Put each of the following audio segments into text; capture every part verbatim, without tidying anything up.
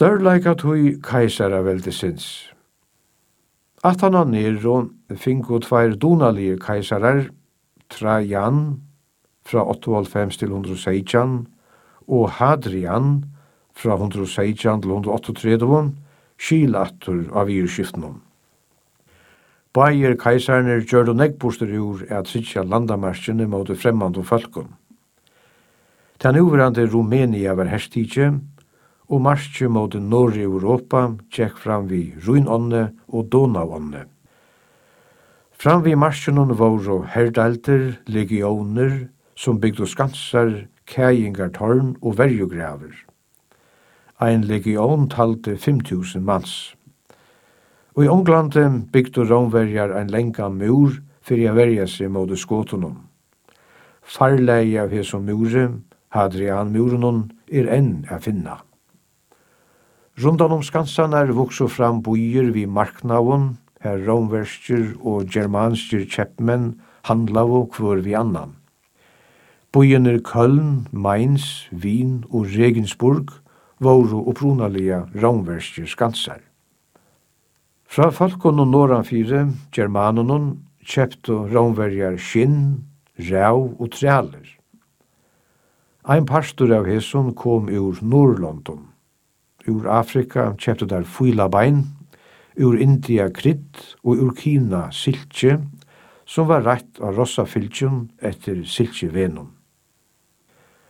Størleika tui kaisara veldisins. At han av Nero fingo tveir donalige kaisarar, Trajan fra åttaoghálvfems til hundre og seksten og Hadrian fra hundre og seksten til hundre og åttaogtretti, skilatur av virskiftenom. Bæir kaisarner gjør det neggboster ur at sitja landamarskene mot fremmande folkon. Den uverande Rumenia var herstikje, og marsje mot Norge Europa tjekk fram vi Rúnånne og Donauånne. Fram vi marsjenon våro herdalter, legioner, som bygde skansar, kægingartorn og verjugraver. Ein legion talte fem tusen manns. Og i Onglande bygde romverjar ein lenga mur fyrir a verja seg mot skotonon. Farleie av hesom mure, Hadrian murenon, er enn a finna. Rundan om skansanar vokso fram bøyer vi marknavon, her romverskjer og germanskjer kjeppmenn handlavo kvør vi annan. Bøyener Köln, Mainz, Wien og Regensburg voru opprunalige romverskjer skansar. Fra folkon og norranfire, germanonon, kjepto romverjar skinn, ræv og trealer. Ein pastor av heson kom ur Nordlondon. Ur Afrika kjepto der fuylabein, ur India krydd og ur Kina siltje, som var rett av rossafyltjon etter siltjevenon.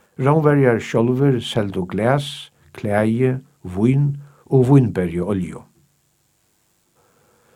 Romverjar sjálfur seldu glas, klæje, vun og vunberje oljo.